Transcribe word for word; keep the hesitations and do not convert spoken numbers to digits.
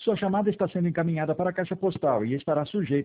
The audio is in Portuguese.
Sua chamada está sendo encaminhada para a caixa postal e estará sujeita